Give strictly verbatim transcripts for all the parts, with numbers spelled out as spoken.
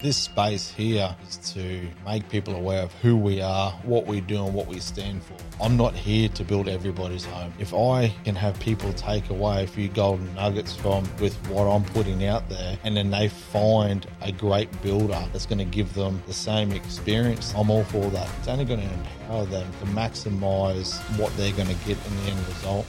This space here is to make people aware of who we are, what we do and what we stand for. I'm not here to build everybody's home. If I can have people take away a few golden nuggets from with what I'm putting out there, and then they find a great builder that's going to give them the same experience, I'm all for that. It's only going to empower them to maximise what they're going to get in the end result.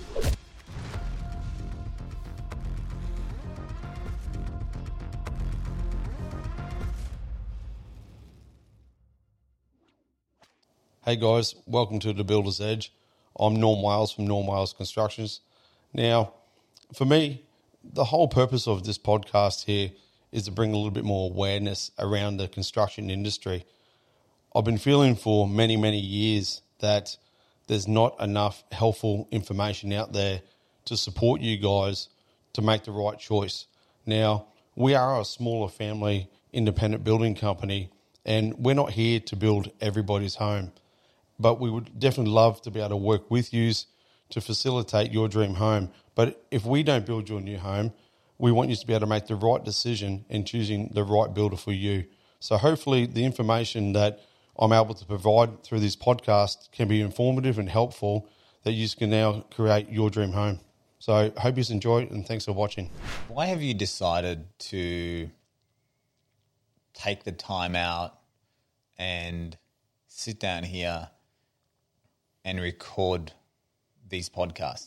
Hey guys, welcome to The Builder's Edge. I'm Norm Wales from Norm Wales Constructions. Now, for me, the whole purpose of this podcast here is to bring a little bit more awareness around the construction industry. I've been feeling for many, many years that there's not enough helpful information out there to support you guys to make the right choice. Now, we are a smaller family independent building company, and we're not here to build everybody's home. But we would definitely love to be able to work with you to facilitate your dream home. But if we don't build your new home, we want you to be able to make the right decision in choosing the right builder for you. So hopefully the information that I'm able to provide through this podcast can be informative and helpful, that you can now create your dream home. So I hope you enjoy it, and thanks for watching. Why have you decided to take the time out and sit down here and record these podcasts?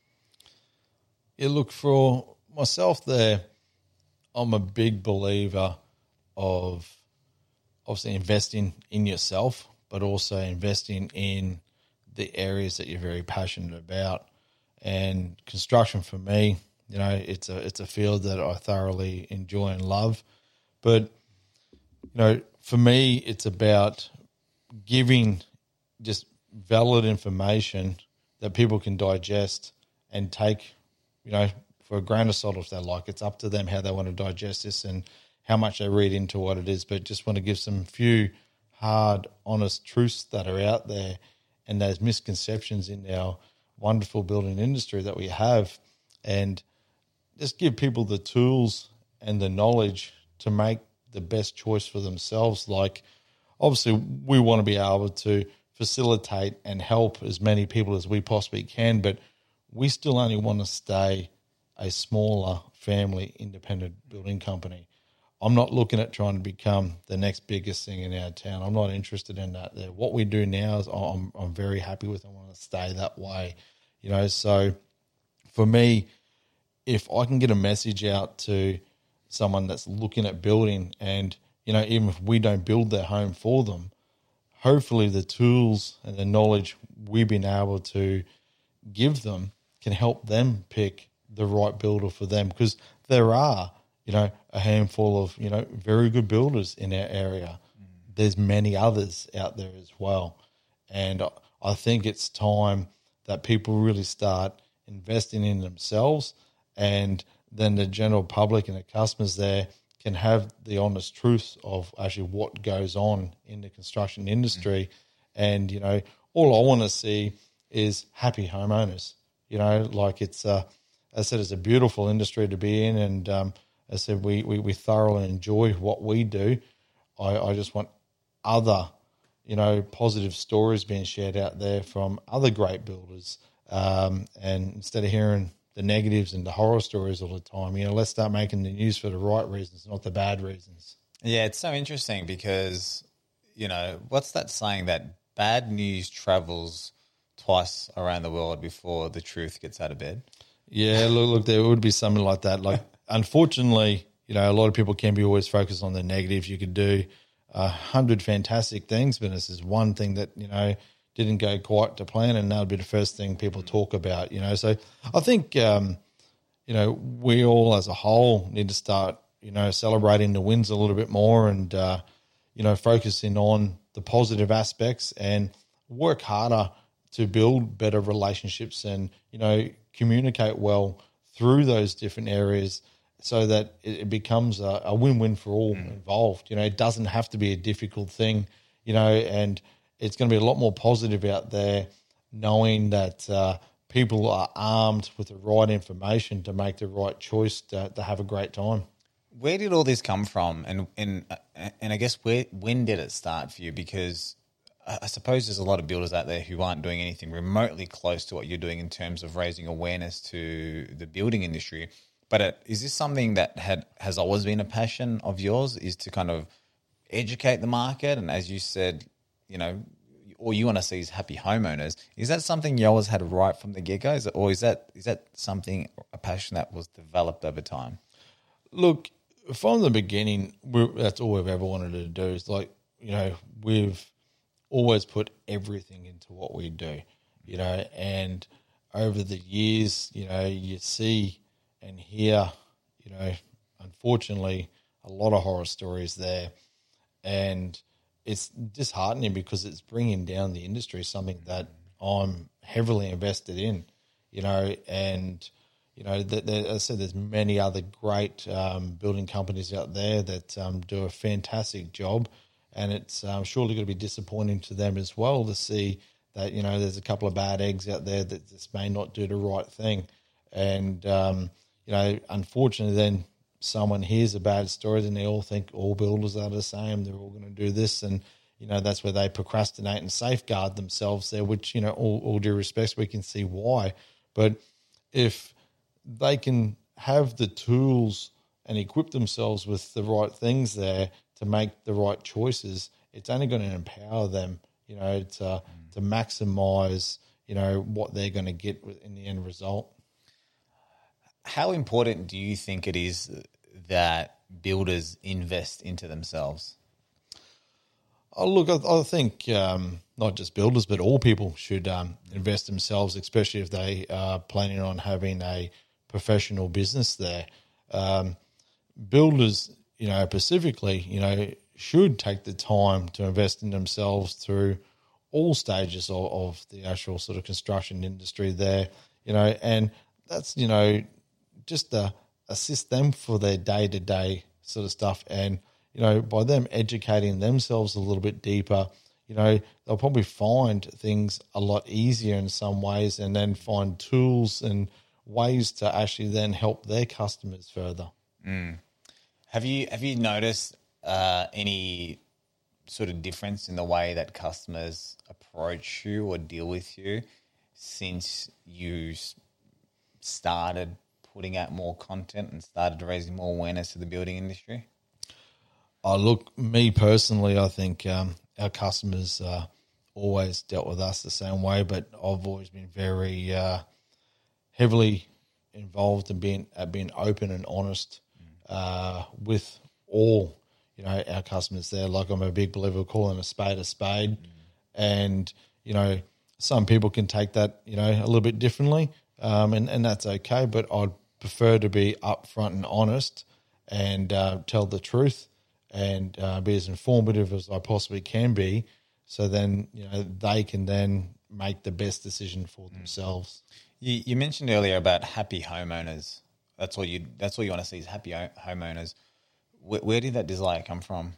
Yeah, look, for myself there, I'm a big believer of obviously investing in yourself, but also investing in the areas that you're very passionate about. And construction for me, you know, it's a it's a field that I thoroughly enjoy and love. But, you know, for me, it's about giving just valid information that people can digest and take, you know, for a grain of salt if they like. It's up to them how they want to digest this and how much they read into what it is. But just want to give some few hard, honest truths that are out there and those misconceptions in our wonderful building industry that we have, and just give people the tools and the knowledge to make the best choice for themselves. Like, obviously, we want to be able to facilitate and help as many people as we possibly can, but we still only want to stay a smaller family independent building company. I'm not looking at trying to become the next biggest thing in our town. I'm not interested in that. What we do now is I'm, I'm very happy with. I want to stay that way, you know. So for me, if I can get a message out to someone that's looking at building, and, you know, even if we don't build their home for them, hopefully the tools and the knowledge we've been able to give them can help them pick the right builder for them, because there are, you know, a handful of, you know, very good builders in our area. Mm. There's many others out there as well. And I think it's time that people really start investing in themselves, and then the general public and the customers there can have the honest truth of actually what goes on in the construction industry. Mm-hmm. And, you know, all I want to see is happy homeowners. You know, like it's, uh, as I said, it's a beautiful industry to be in. And um, as I said, we, we, we thoroughly enjoy what we do. I, I just want other, you know, positive stories being shared out there from other great builders. Um, and instead of hearing the negatives and the horror stories all the time, you know, let's start making the news for the right reasons, not the bad reasons. Yeah, it's so interesting because, you know, what's that saying that bad news travels twice around the world before the truth gets out of bed? Yeah, look, look, there would be something like that. Like, unfortunately, you know, a lot of people can be always focused on the negatives. You could do a hundred fantastic things, but this is one thing that, you know, didn't go quite to plan, and that would be the first thing people talk about, you know. So I think, um, you know, we all as a whole need to start, you know, celebrating the wins a little bit more, and, uh, you know, focusing on the positive aspects and work harder to build better relationships and, you know, communicate well through those different areas so that it becomes a, a win-win for all mm. involved. You know, it doesn't have to be a difficult thing, you know, and it's going to be a lot more positive out there knowing that uh, people are armed with the right information to make the right choice to, to have a great time. Where did all this come from, and and and I guess where when did it start for you? Because I suppose there's a lot of builders out there who aren't doing anything remotely close to what you're doing in terms of raising awareness to the building industry. But it, is this something that had has always been a passion of yours? Is to kind of educate the market, and as you said, you know, all you want to see is happy homeowners. Is that something you always had right from the get go, or is that is that something a passion that was developed over time? Look, from the beginning, we're, that's all we've ever wanted to do. Is like, you know, we've always put everything into what we do, you know, and over the years, you know, you see and hear, you know, unfortunately, a lot of horror stories there, and it's disheartening because it's bringing down the industry, something that I'm heavily invested in, you know, and you know, that there, as I said, there's many other great um, building companies out there that um, do a fantastic job, and it's um, surely going to be disappointing to them as well to see that, you know, there's a couple of bad eggs out there that just may not do the right thing. And, um, you know, unfortunately then someone hears a bad story and they all think all builders are the same, they're all going to do this, and, you know, that's where they procrastinate and safeguard themselves there, which, you know, all, all due respect, we can see why. But if they can have the tools and equip themselves with the right things there to make the right choices, it's only going to empower them, you know, to, mm. to maximize, you know, what they're going to get in the end result. How important do you think it is that builders invest into themselves? Oh, look, I, I think um, not just builders, but all people should um, invest themselves, especially if they are planning on having a professional business there. Um, builders, you know, specifically, you know, should take the time to invest in themselves through all stages of, of the actual sort of construction industry there, you know, and that's, you know, just to assist them for their day-to-day sort of stuff. And, you know, by them educating themselves a little bit deeper, you know, they'll probably find things a lot easier in some ways, and then find tools and ways to actually then help their customers further. Mm. Have you have you noticed uh, any sort of difference in the way that customers approach you or deal with you since you started putting out more content and started raising more awareness to the building industry? Oh, look, me personally, I think um, our customers uh, always dealt with us the same way, but I've always been very uh, heavily involved in being uh, being open and honest uh, with all, you know, our customers there. Like, I'm a big believer of calling a spade a spade, mm. and you know, some people can take that, you know, a little bit differently, um, and and that's okay. But I'd prefer to be upfront and honest and uh, tell the truth and uh, be as informative as I possibly can be, so then, you know, they can then make the best decision for themselves. You, you mentioned earlier about happy homeowners. That's all you. That's all you want to see is happy homeowners. Where, where did that desire come from?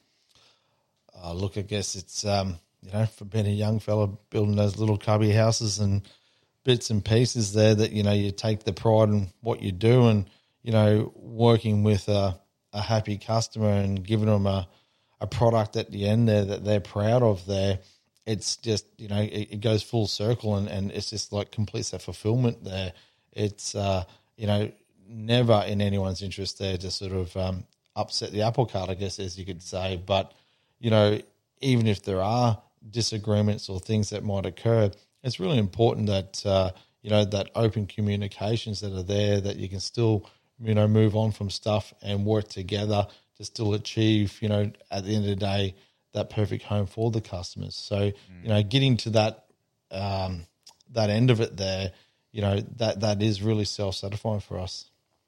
Uh, look, I guess it's um, you know, for being a young fella building those little cubby houses and bits and pieces there, that, you know, you take the pride in what you do, and, you know, working with a, a happy customer and giving them a, a product at the end there that they're proud of there. It's just, you know, it, it goes full circle, and, and it's just like completes that fulfillment there. It's, uh, you know, never in anyone's interest there to sort of um, upset the apple cart, I guess, as you could say. But, you know, even if there are disagreements or things that might occur, it's really important that, uh, you know, that open communications that are there, that you can still, you know, move on from stuff and work together to still achieve, you know, at the end of the day, that perfect home for the customers. So, mm. you know, getting to that um, that end of it there, you know, that that is really self-satisfying for us.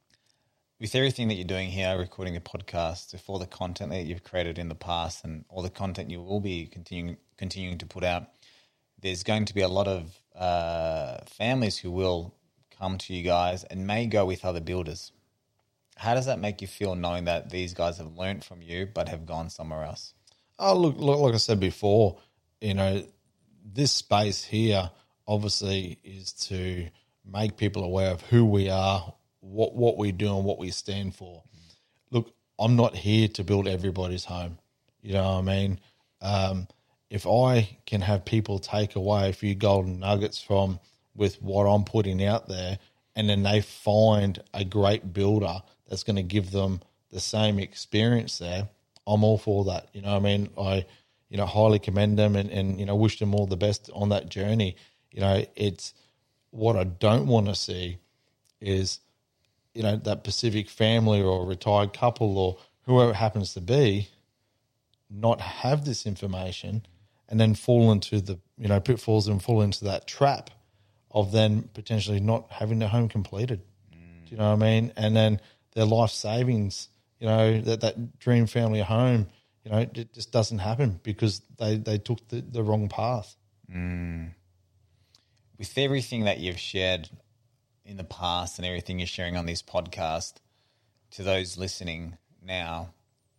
With everything that you're doing here, recording a podcast, with all the content that you've created in the past and all the content you will be continuing continuing to put out, there's going to be a lot of uh, families who will come to you guys and may go with other builders. How does that make you feel, knowing that these guys have learnt from you but have gone somewhere else? Oh, look, look, like I said before, you know, this space here obviously is to make people aware of who we are, what what we do and what we stand for. Look, I'm not here to build everybody's home. You know what I mean? Um, if I can have people take away a few golden nuggets from with what I'm putting out there, and then they find a great builder that's going to give them the same experience there, I'm all for that. You know what I mean? I, you know, highly commend them and, and, you know, wish them all the best on that journey. You know, it's what I don't want to see is, you know, that Pacific family or retired couple or whoever it happens to be not have this information and then fall into the, you know, pitfalls and fall into that trap of then potentially not having their home completed. Mm. Do you know what I mean? And then their life savings, you know, that, that dream family home, you know, it just doesn't happen because they, they took the, the wrong path. Mm. With everything that you've shared in the past and everything you're sharing on this podcast, to those listening now,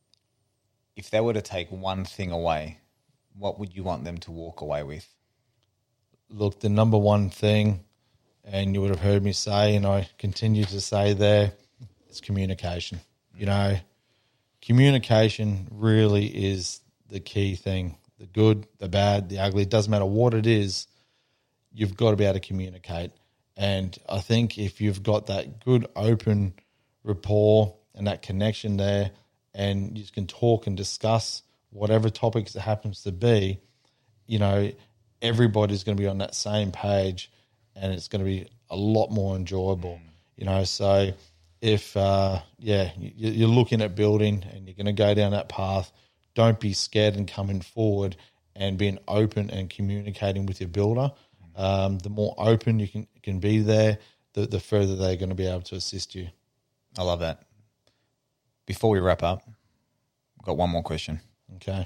if they were to take one thing away, what would you want them to walk away with? Look, the number one thing, and you would have heard me say, and I continue to say there, is communication. You know, communication really is the key thing. The good, the bad, the ugly, it doesn't matter what it is, you've got to be able to communicate. And I think if you've got that good open rapport and that connection there, and you can talk and discuss whatever topics it happens to be, you know, everybody's going to be on that same page and it's going to be a lot more enjoyable, you know. So if, uh, yeah, you're looking at building and you're going to go down that path, don't be scared in coming forward and being open and communicating with your builder. Um, the more open you can can be there, the, the further they're going to be able to assist you. I love that. Before we wrap up, I've got one more question. Okay.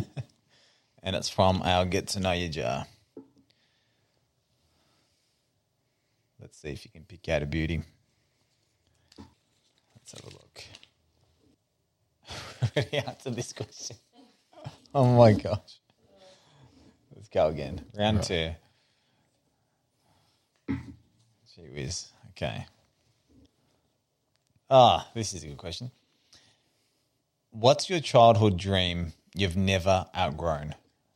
And it's from our Get to Know You jar. Let's see if you can pick out a beauty. Let's have a look. Already answered this question. Oh my gosh. Let's go again. Round right. two. Gee whiz. Okay. Ah, this is a good question. What's your childhood dream you've never outgrown?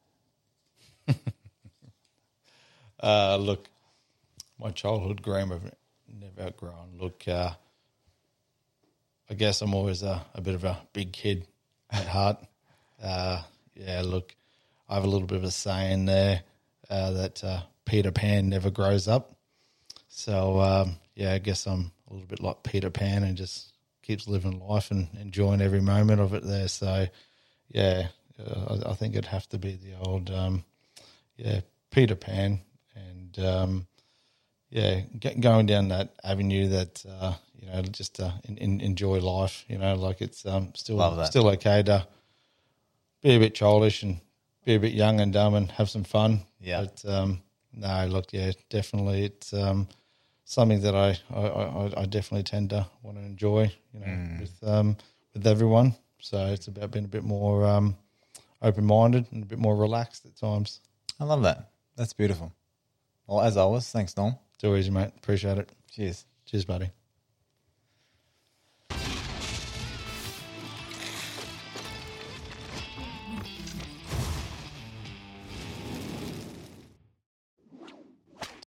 uh, look, my childhood dream I've never outgrown. Look, uh, I guess I'm always a, a bit of a big kid at heart. Uh, yeah, look, I have a little bit of a saying there uh, that uh, Peter Pan never grows up. So, um, yeah, I guess I'm a little bit like Peter Pan and just keeps living life and enjoying every moment of it there. So, yeah, uh, I, I think it'd have to be the old, um, yeah, Peter Pan. And, um, yeah, get, going down that avenue that, uh, you know, just uh, in, in, enjoy life, you know, like it's um, still still okay to be a bit childish and be a bit young and dumb and have some fun. Yeah. But, um, no, look, yeah, definitely it's um, something that I, I, I, I definitely tend to want to enjoy, you know, mm. with um, with everyone. So it's about being a bit more um, open-minded and a bit more relaxed at times. I love that. That's beautiful. Well, as always, thanks, Norm. Too easy, mate. Appreciate it. Cheers. Cheers, buddy.